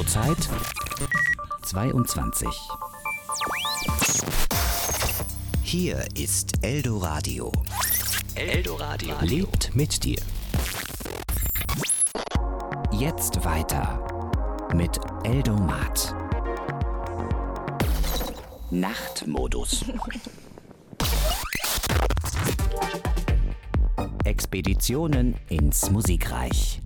Uhrzeit 22. Hier ist Eldoradio. Eldoradio lebt mit dir. Jetzt weiter mit Eldomat. Nachtmodus. Expeditionen ins Musikreich.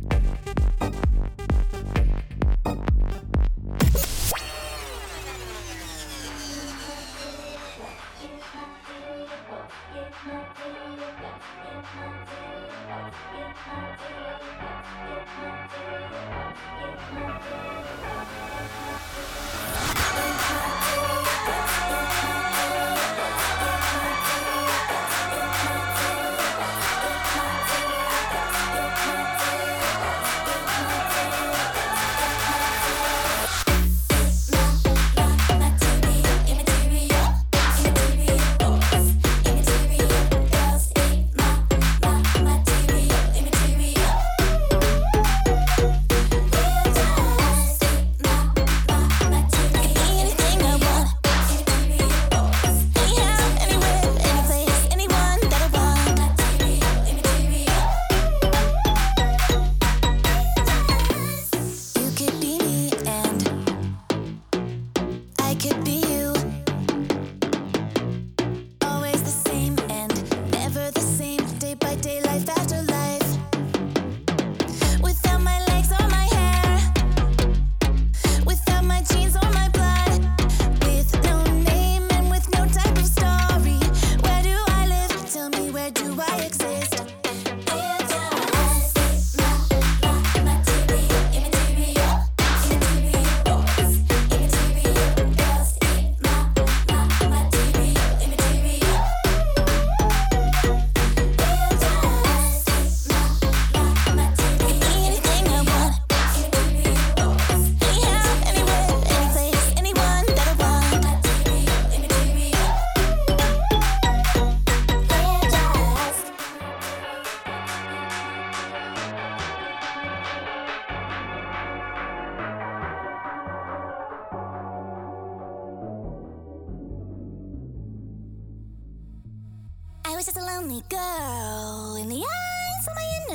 I was just a lonely girl in the eyes of my inner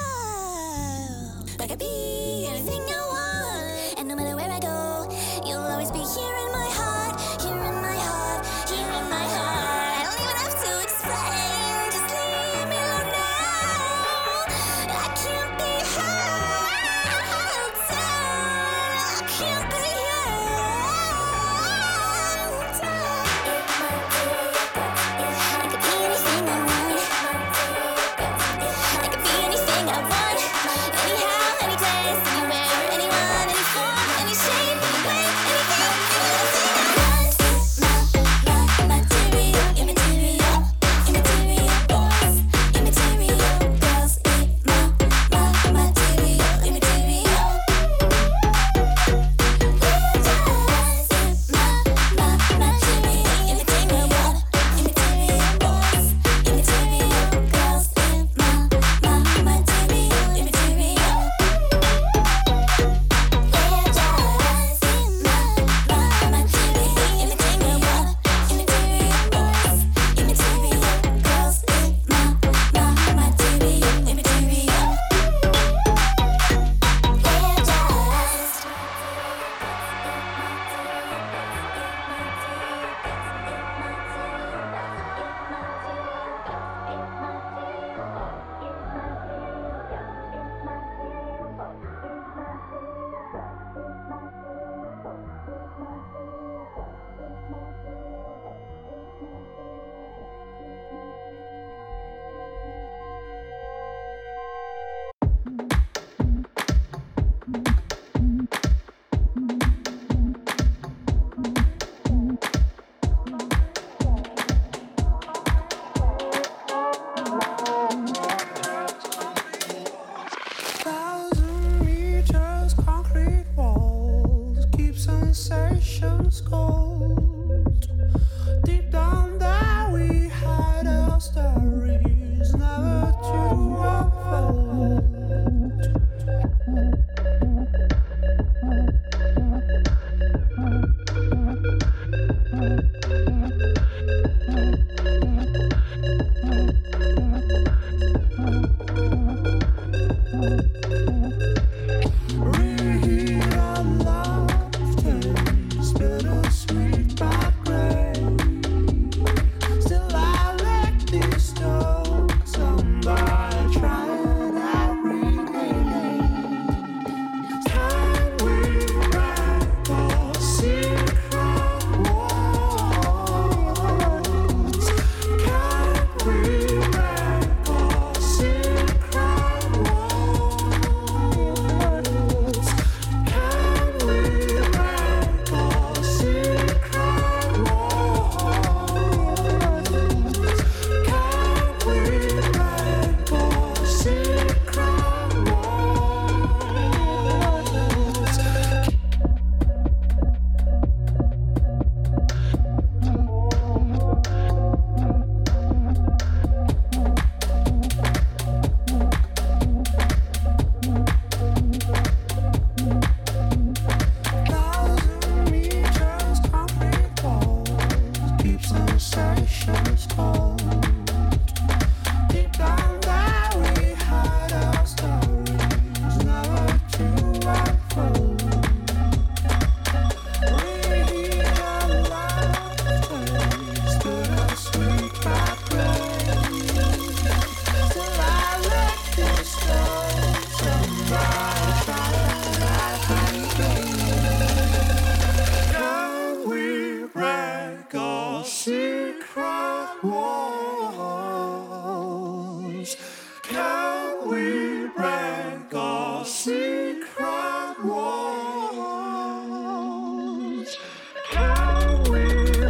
child. I could be anything I want, and no matter where I go, you'll always be here in my heart, here in my heart, here in my heart. I don't even have to explain, just leave me alone now. I can't be held down, I can't be held down. I could be anything I want. I could be anything I want. Anyhow, any place.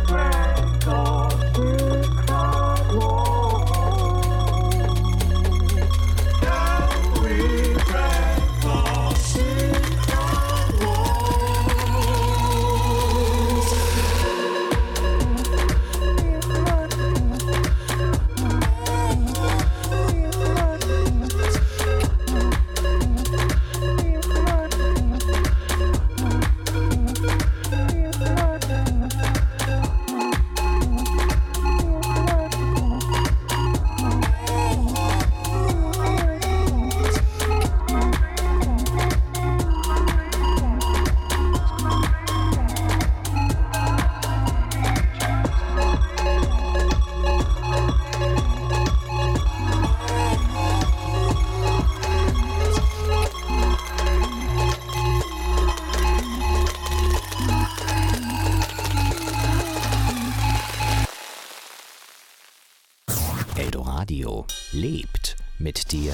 Eldoradio lebt mit dir.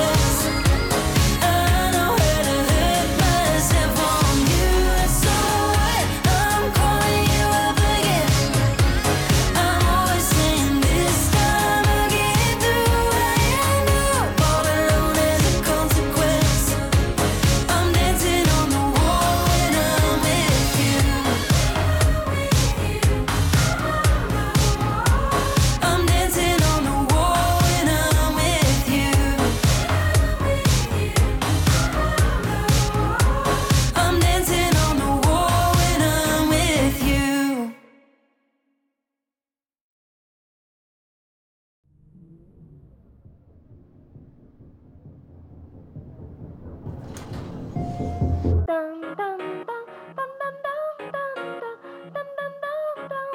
So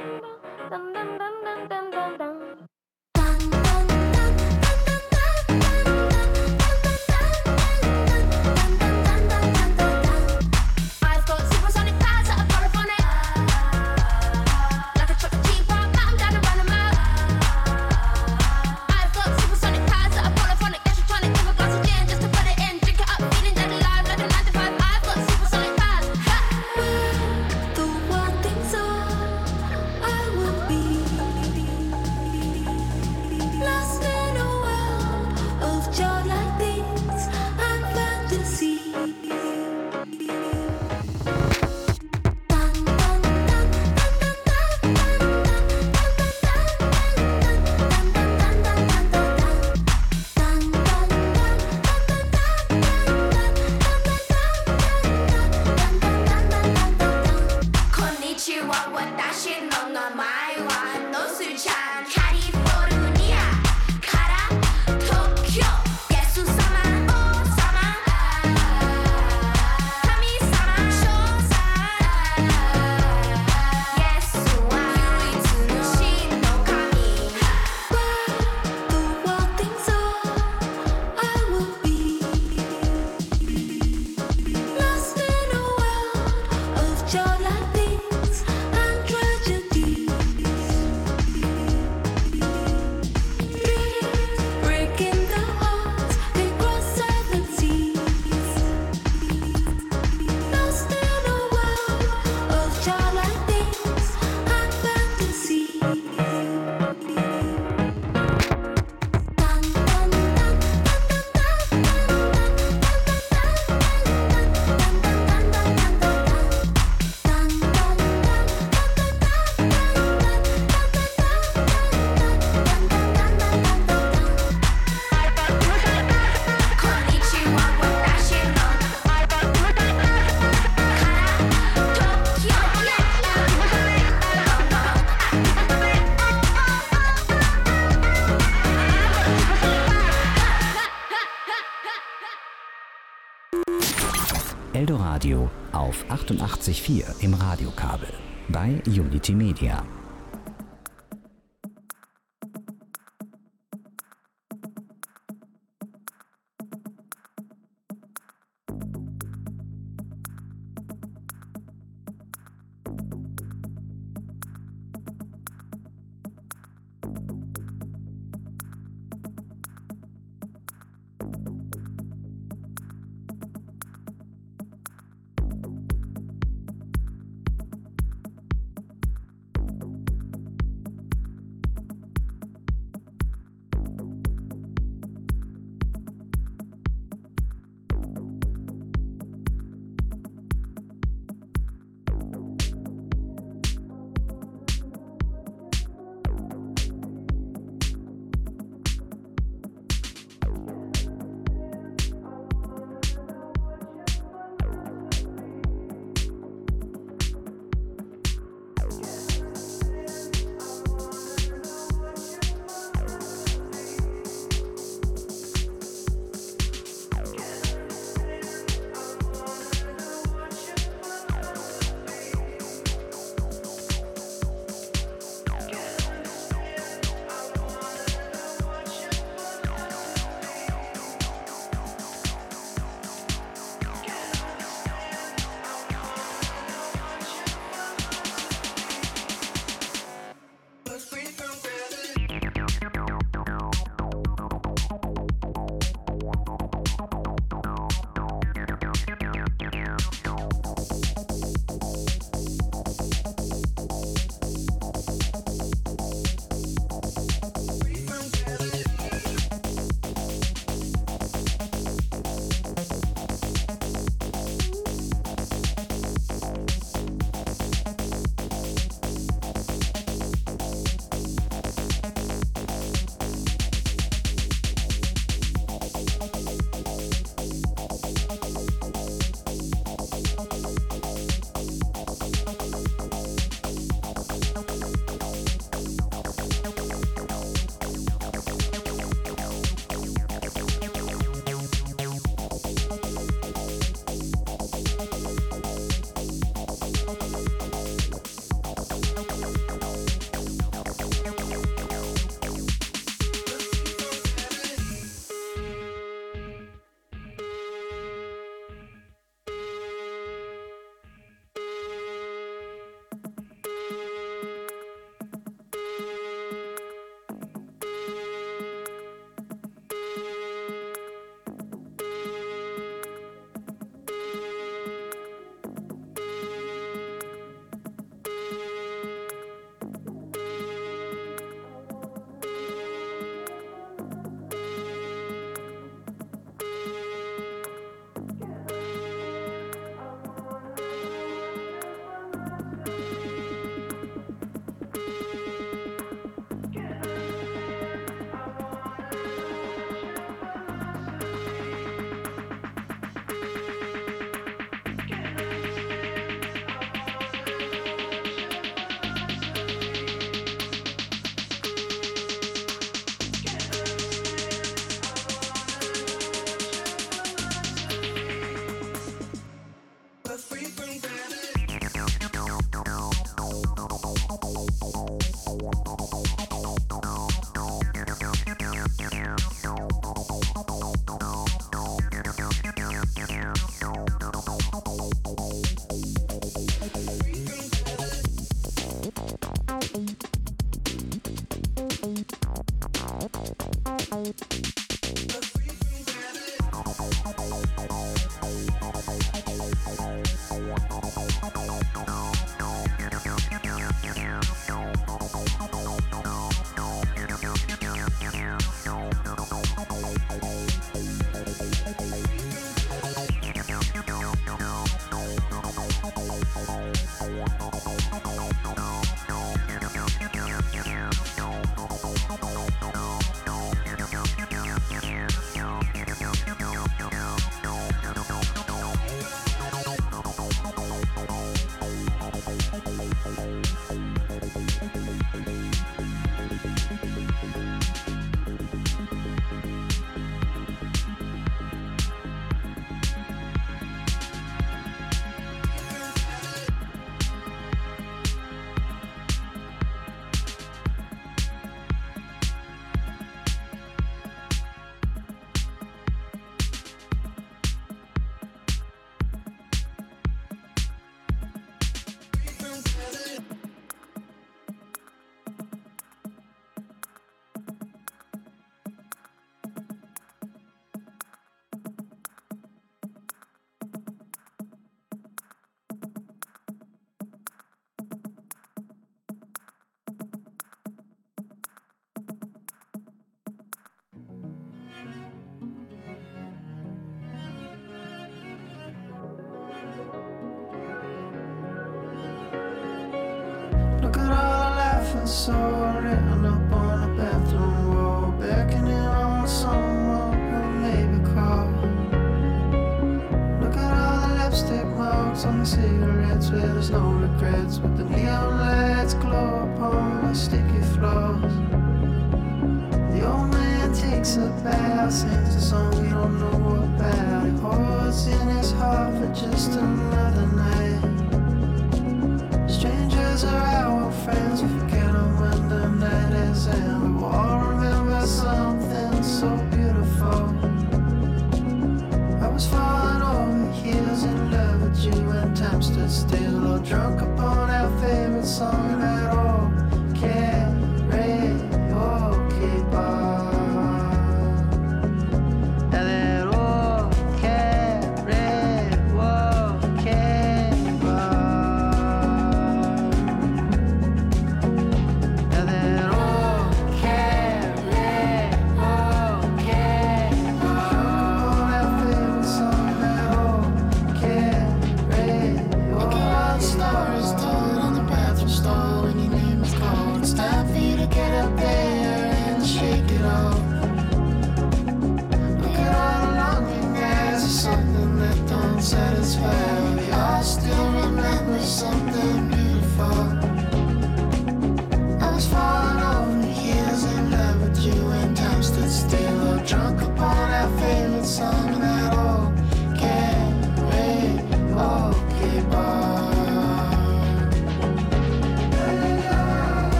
Eldoradio auf 88.4 im Radiokabel bei Unity Media. So written up on a bathroom wall, beckoning on someone who maybe call. Look at all the lipstick marks on the cigarettes where there's no regrets, with the neon lights glow upon the sticky floors. The old man takes a bow, sings a song we don't know about. He holds in his heart for just another night. Strangers are our friends, we forget them when the night is in. We will all remember something so beautiful. I was falling over heels in love with you when time stood still, all drunk upon our favorite song, and that all karaoke bar.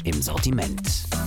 im Sortiment.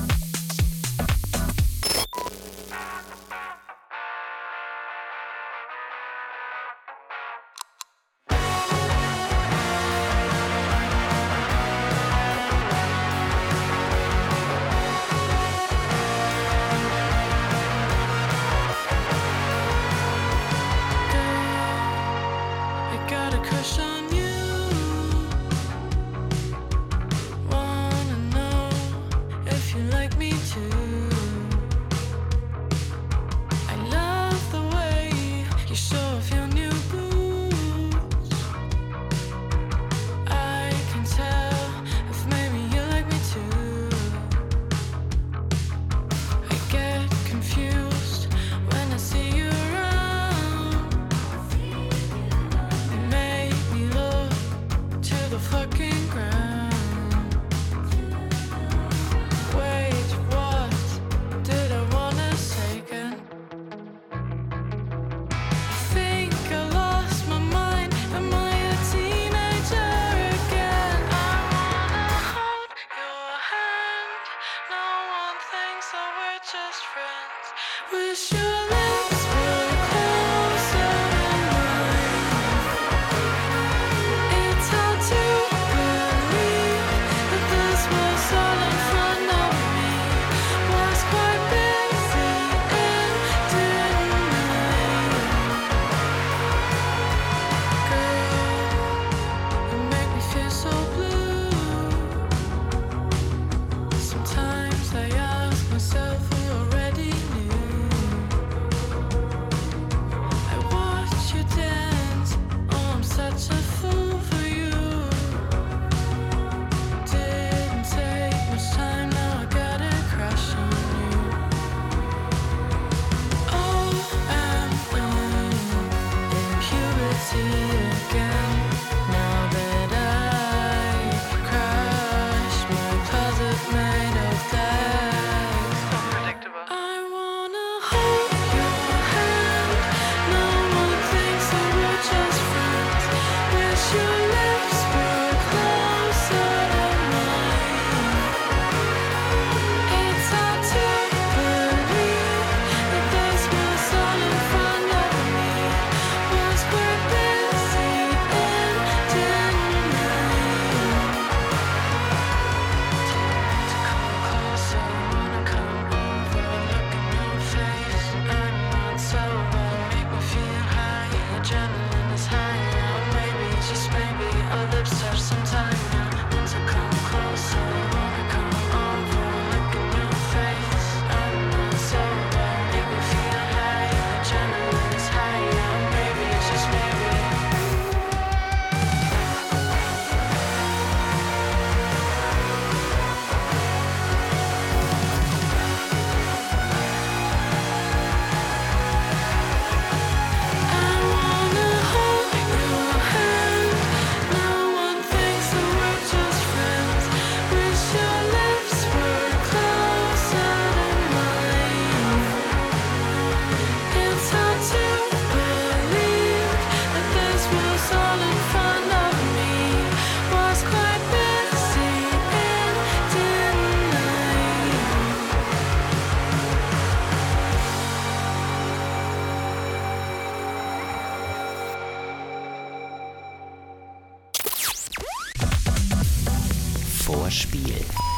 Vorspiel.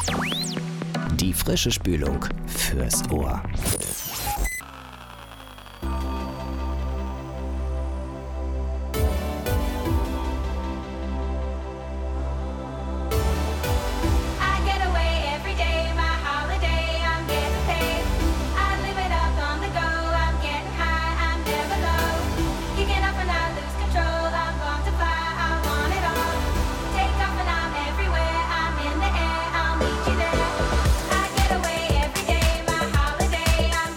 Die frische Spülung fürs Ohr. I get away every day, my holiday. I'm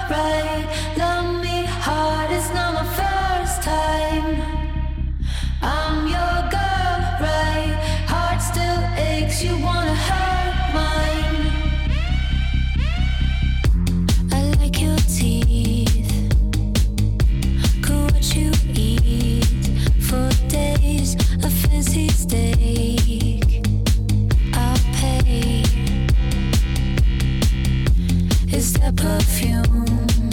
right. Love me hard, it's not my first time. I'm your girl, right? Heart still aches, you wanna hurt mine. I like your teeth, could what you eat for days, a fancy steak, I'll pay. Is that perfume,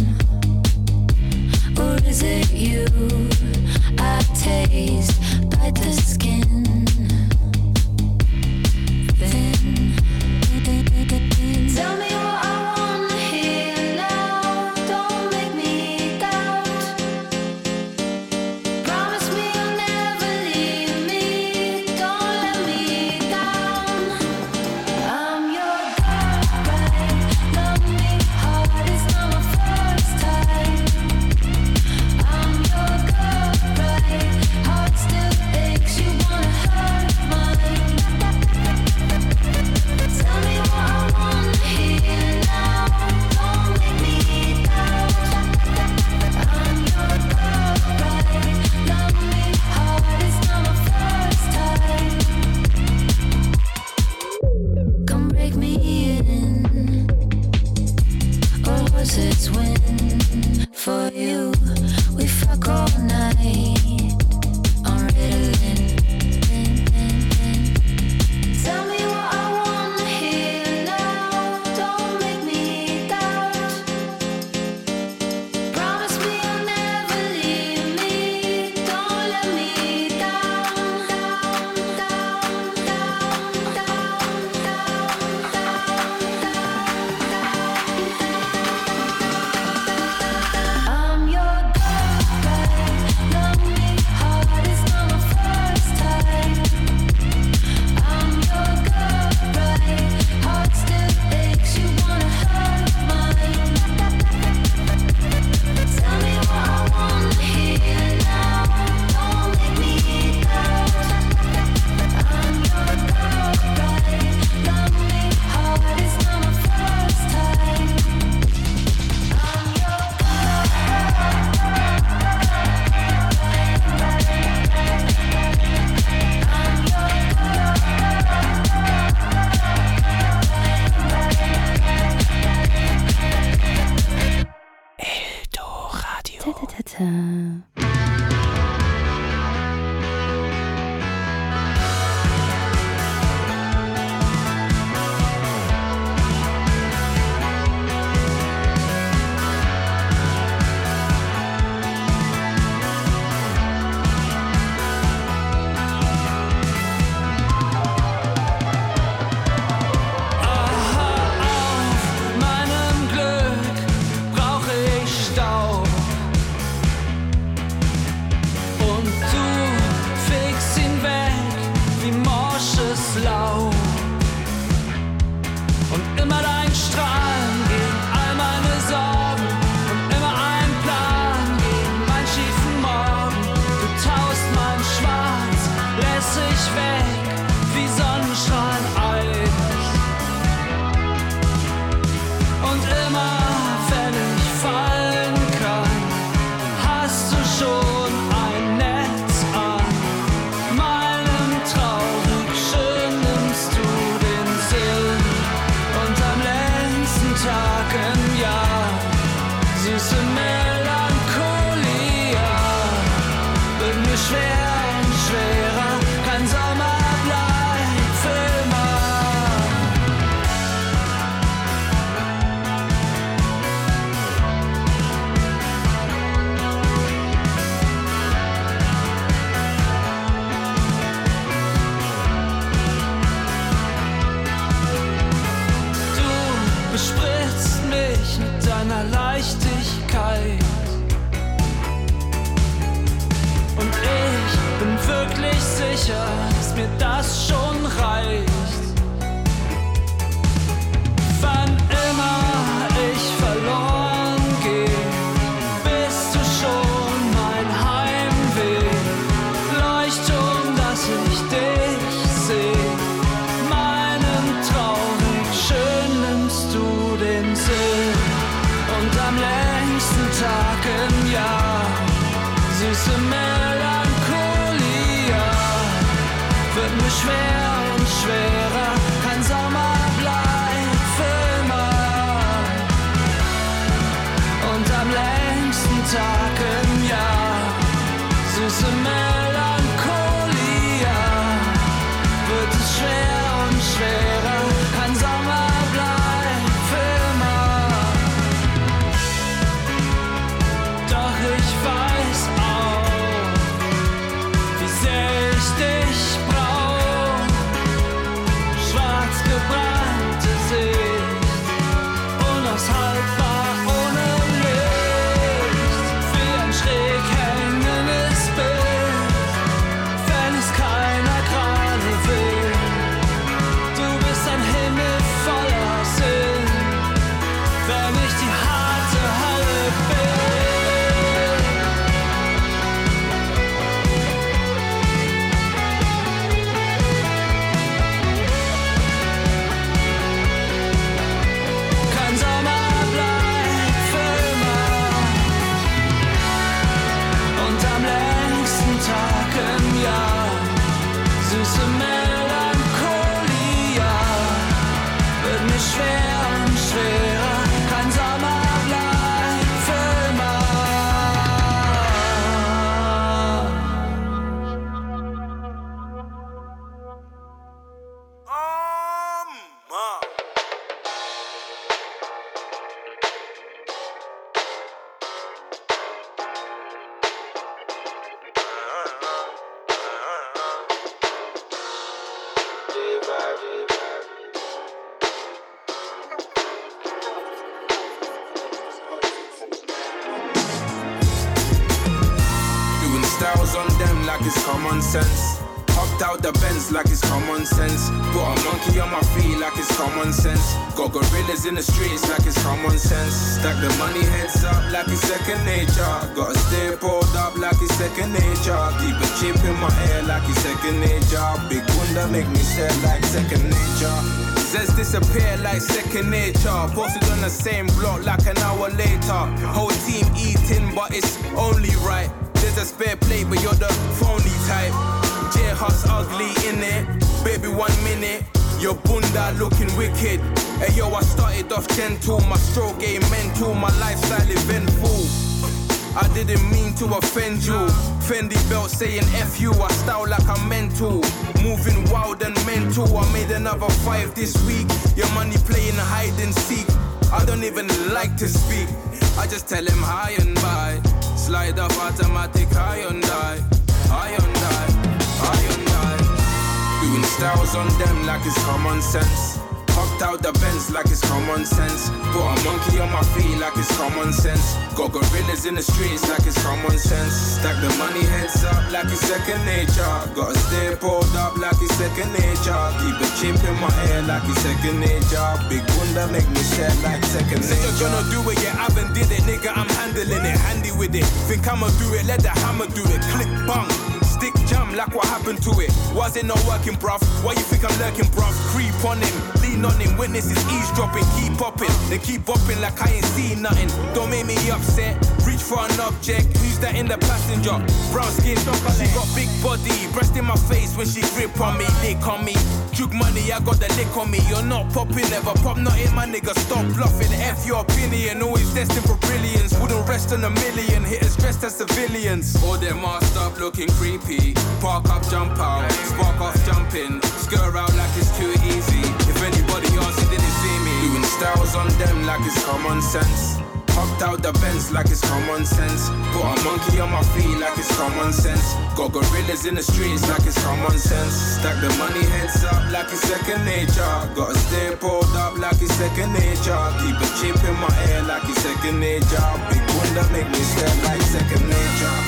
or is it you? I taste, bite the skin, thin. Tell me what I wanna hear now. Don't make me doubt. Promise me you'll never leave me. Don't let me down. I'm your girl, right? Love me hard, it's not my first time. I'm your girl, right? Heart still aches, you wanna hurt mine. Tell me what I wanna hear now. Don't make me doubt. I'm your girl, right? Love me hard, it's not my first time. Come break me in, or was it when for you we fuck all night on Ritalin? Tell me what I wanna hear now. Don't make me doubt. Promise me you'll never leave me. Don't let me down. I'm your girl, right? Love me hard, it's not my first time. I'm your girl, right? Heart still aches, you wanna hurt mine. Tell me what I wanna hear now. Don't make me doubt. I'm your girl, right? Love me hard, it's not my first time. I'm your meinem Glück brauche ich Staub. Und du fegst ihn weg wie morsches Laub. Und immer dein Strahlen gegen all meine Sorgen. Und immer ein Plan gegen meinen schiefen Morgen. Du taust mein Schwarz, lässig weg wie Sonnenstrahlen Eis. Und immer, wenn ich fallen kann, hast du schon ein Netz an. Meinem traurig schön nimmst du den Sinn. Und am letzten Tag im Jahr, süße Melancholie, wird mir schwer und schwerer, kein Sommer bleibt für immer. Du bespritzt mich mit deiner Leichtigkeit. Und ich bin wirklich sicher, dass mir das schon reicht. Wann immer ich verloren gehe, bist du schon mein Heimweg. Leuchtturm, dass ich dich sehe. Meinem traurig schön nimmst du den Sinn. Und am letzten längsten Tag im Jahr. Süße Melancholia wird mir schwer und schwerer. Kein Sommer bleibt für immer. Und am längsten Tag im Jahr, süße Melancholia, wird es schwer und schwerer. Kein Sommer bleibt für immer. Doch ich weiß auch, wie sehr ich dich brauch. Schwarz gebrannte Sicht, unaushaltbar ohne Licht, wie ein schräg hängendes Bild, wenn es keiner gerade will. Du bist ein Himmel voller Sinn, wenn ich die harte Hölle bin. Kein Sommer bleibt für immer. Und am längsten Tag im Jahr, süße Melancholia, wird mir schwer und schwerer. Kein Sommer bleibt für immer. Doing styles on them like it's common sense. Hopped out the Benz like it's common sense. Put a monkey on my feet like it's common sense. Got gorillas in the streets like it's common sense. Stack the money heads up like it's second nature. Gotta stay pulled up like it's second nature. Keep a chip in my ear like it's second nature. Big wonder make me stare like second nature. Says disappear like second nature. Posted on the same block like an hour later. Whole team eating but it's only right. There's a spare plate but you're the phony type. J-Hus ugly in it. Baby 1 minute. Your bunda looking wicked. Hey yo, I started off gentle. My stroke game mental. My lifestyle eventful. I didn't mean to offend you. Fendi belt saying F you. I style like I'm mental. Moving wild and mental. I made another 5 this week. Your money playing hide and seek. I don't even like to speak. I just tell him hi and bye. Slide up automatic Hyundai. Hyundai. Hyundai. Doing styles on them like it's common sense. Hopped out the Benz like it's common sense. Put a monkey on my feet like it's common sense. Got gorillas in the streets like it's common sense. Stack the money heads up like it's second nature. Gotta stay pulled up like it's second nature. Keep a chip in my ear like it's second nature. Big wonder make me sad like second nature. Nigga gonna do it, yeah, I haven't did it. Nigga, I'm handling it, handy with it. Think I'ma do it, let the hammer do it. Click, bang. Stick jam like what happened to it. Why's it not working, bruv? Why you think I'm lurking, bruv? Creep on him, lean on him. Witnesses eavesdropping, keep popping. They keep bopping like I ain't seen nothing. Don't make me upset. Reach for an object. Who's that in the passenger? Brown skin, she got big body. Breast in my face when she grip on me, lick on me. Jug money, I got the lick on me. You're not popping, never pop, not in my nigga. Stop bluffing. F your opinion, always destined for brilliance. Wouldn't rest on a million. Hitters dressed as civilians. All them masked up looking creepy. Park up, jump out. Spark off, jumping. Skirt out like it's too easy. If anybody else, you didn't see me. Doing styles on them like it's common sense. Hopped out the Benz like it's common sense. Put a monkey on my feet like it's common sense. Got gorillas in the streets like it's common sense. Stack the money heads up like it's second nature. Gotta stay pulled up like it's second nature. Keep a chip in my ear like it's second nature. Big wonder make me stare like second nature.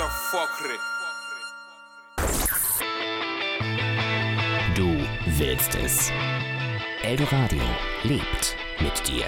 so fuckrig. Du willst es. Eldoradio lebt mit dir.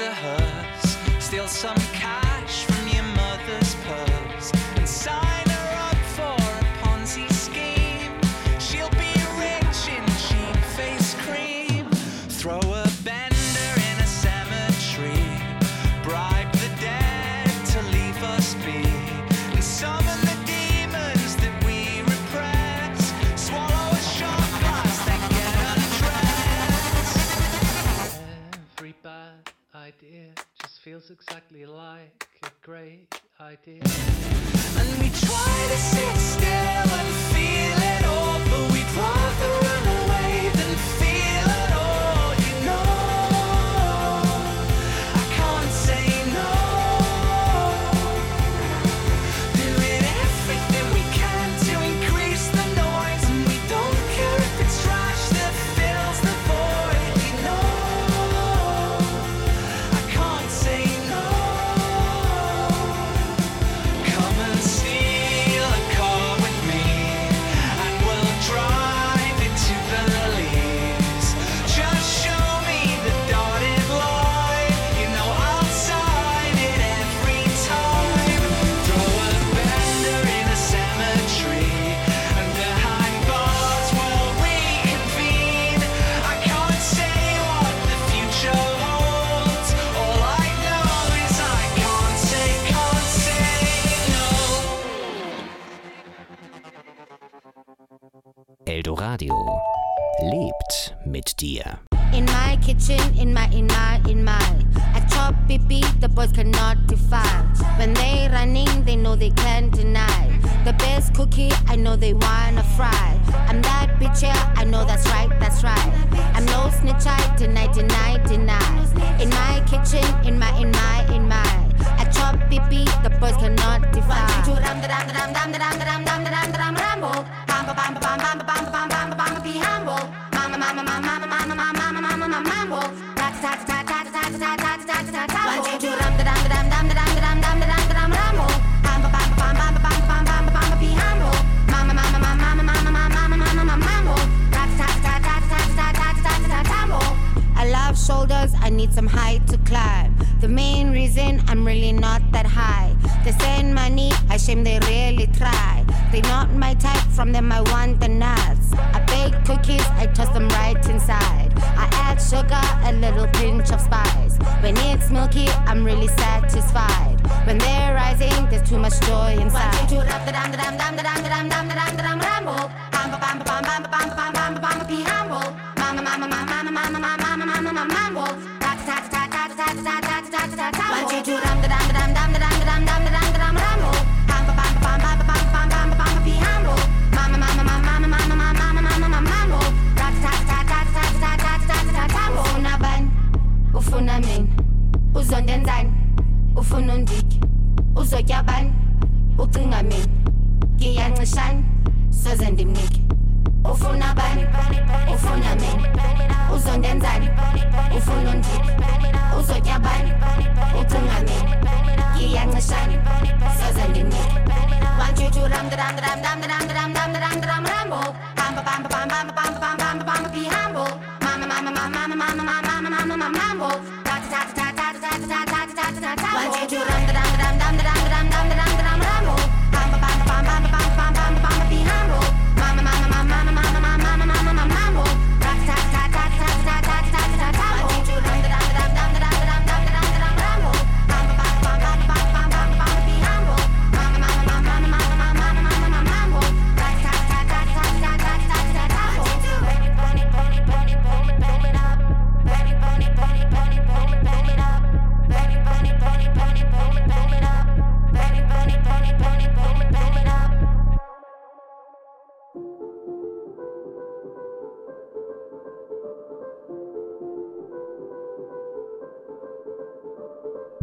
a hearse, steal some cash from your mother's purse, and sign her up for a Ponzi scheme. She'll be rich in cheap face cream. Throw a bender in a cemetery, bribe the dead to leave us be, and summon the demons that we repress. Swallow a shot glass, then get undressed. Every bad idea just feels exactly like a great idea. And we try to sit still and feel it all, but we'd rather run away than feel it all, you know. I can't say no. Doing everything we can to increase the noise, and we don't care if it's trash that fills the void, you know. I can't say no. Come and steal a car with me, and we'll drive it to Belize. Just show me the dotted line, you know I'll sign it every time. Throw a bender in a cemetery, and behind bars we'll reconvene. I can't say what the future holds. All I know is I can't say no. Eldoradio lebt mit dir. In my kitchen, in my I chop pee, the boys cannot define. When they running, they know they can't deny. The best cookie, I know they wanna fry. I'm that bitch, yeah, I know that's right. I'm no snitch, I deny. In my kitchen, in my I chop pee, the boys cannot define. Rambo, bam bam bam bam bam bam bam bam, be humble. Mama, mambo. Ta ta ta ta ta ta ta ta ta ta ta. One two two ram Rambo. Bam bam bam bam bam bam bam bam, be humble. Mama, mambo. Ta ta ta ta ta ta ta ta ta ta. I love shoulders, I need some height to climb. The main reason I'm really not that high. They send money, I shame they really try. They not my type, from them I want the nuts. I bake cookies, I toss them right inside. I add sugar, a little pinch of spice. When it's milky, I'm really satisfied. When they're rising, there's too much joy inside. One, two, two, Rambo. Bam bam bam bam bam bam bam bam, be humble. Mama, mambo. Ta ta ta ta ta ta ta ta ta ta ta. One, two, two, Rambo. Bam bam bam bam bam bam bam bam bam, be humble. Mama, mambo. Ta ta ta ta ta ta ta ta ta ta. Ufuna ban, ufuna min, uzondenzani, ufuna undiki, uzotya ban, ucinga min, ngiyancishana, soze ndimnike. Ufuna ban, ufuna min, uzondenzani, ufuna undiki, uzotya ban, ucinga min, ngiyancishana, soze ndimnike. One two two Rambo. Bam bam bam bam bam bam bam bam, be humble. Mama, mambo. Ta ta ta ta ta ta ta ta ta ta ta. One two two Rambo. Bam bam bam bam bam bam bam, be humble. Mama, mambo. Ta ta ta ta ta ta ta ta ta ta. One two two Rambo. Bam bam bam bam bam bam bam, be humble. Mama, mambo. Ta ta ta ta ta ta ta ta ta. One two two.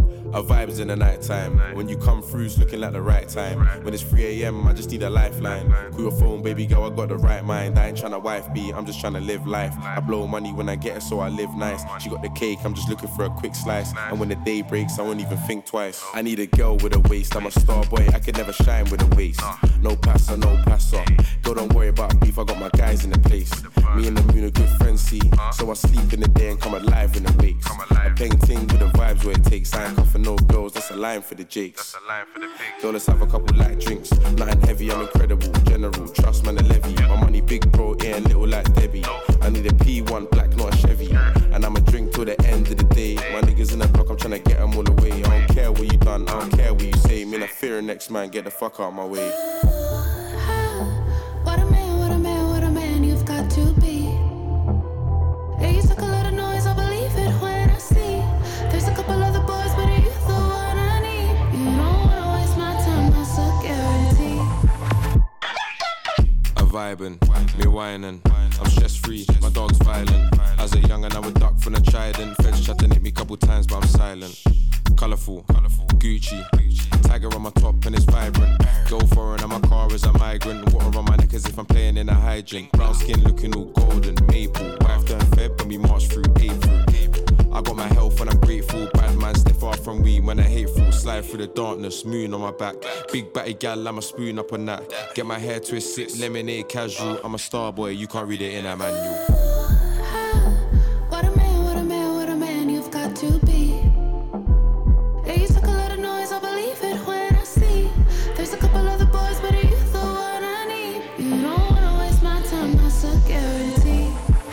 Our vibes in the night time. When you come through, it's looking like the right time. When it's 3 a.m, I just need a lifeline. Call your phone, baby girl, I got the right mind. I ain't tryna wife beat, I'm just tryna live life. I blow money when I get it, so I live nice. She got the cake, I'm just looking for a quick slice. And when the day breaks, I won't even think twice. I need a girl with a waist, I'm a star boy, I could never shine with a waist. No passer, no passer. Girl, don't worry about beef, I got my guys in the place. Me and the moon are good friends, see. So I sleep in the day and come alive in the wakes. I'm playing ting with the vibes where it takes. I ain't cuffing no girls, that's a line for the jakes. Girl, let's have a couple light drinks. Nothing heavy, I'm incredible. General, trust man, a levy. My money big, bro, yeah, little like Debbie. I need a P1 black, not a Chevy. And I'ma drink till the end of the day. My niggas in the block, I'm tryna get them all away. I don't care what you done, I don't care what you say. Me, I fear next man, get the fuck out my way. What a man you've got to be. Yeah, you took a lot of noise, I believe it when I see. There's a couple other boys, but you're the one I need. You don't wanna waste my time, that's a guarantee. I'm vibing, me whining. I'm stress free, my dog's violent. As a young and I would duck from the trident. Feds chatting at me couple times, but I'm silent. Colourful, Gucci. Tiger on my top and it's vibrant. Go foreign and my car is a migrant. Water on my neck as if I'm playing in a hydrant. Brown skin looking all golden, maple. Wife turned Feb when we march through April. I got my health and I'm grateful. Bad man stay far from me when I hateful. Slide through the darkness, moon on my back. Big batty gal, I'm a spoon up on that. Get my hair twist, sip lemonade casual. I'm a star boy, you can't read it in a manual. What a man you've got to be. Yeah, you took a lot of noise, I believe it when I see. There's a couple other boys, but you're the one I need. You don't wanna waste my time, that's a guarantee.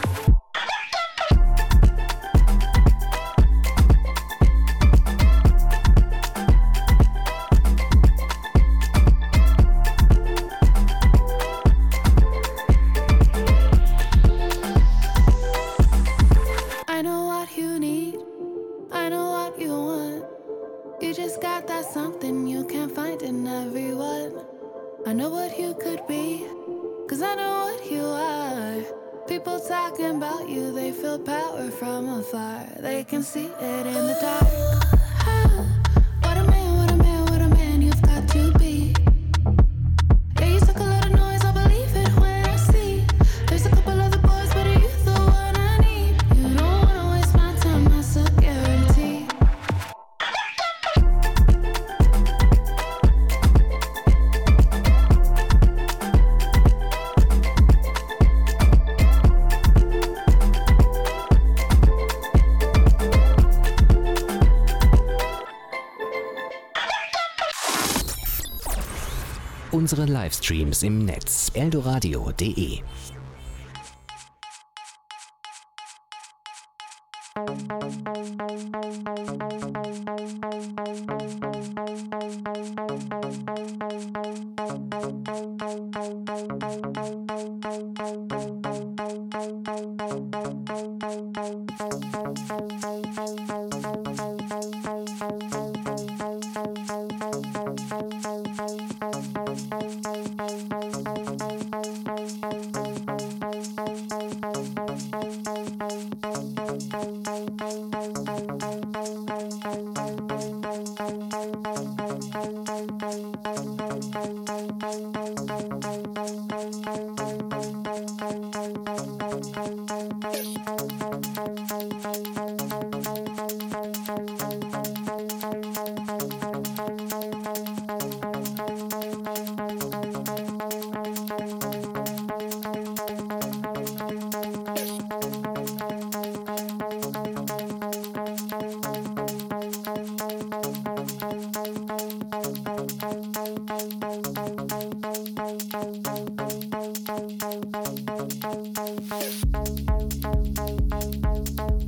I know what you need, I know what you want. You just got that something you can't find in everyone. I know what you could be, cause I know what you are. People talking about you, they feel power from afar. They can see it in the dark. What a man you've got to be. Yeah, you took a lot of noise, I believe it when I see. There's a couple other boys, but you're the one I need. You don't wanna waste my time, that's a guarantee. Unsere Livestreams im Netz eldoradio.de.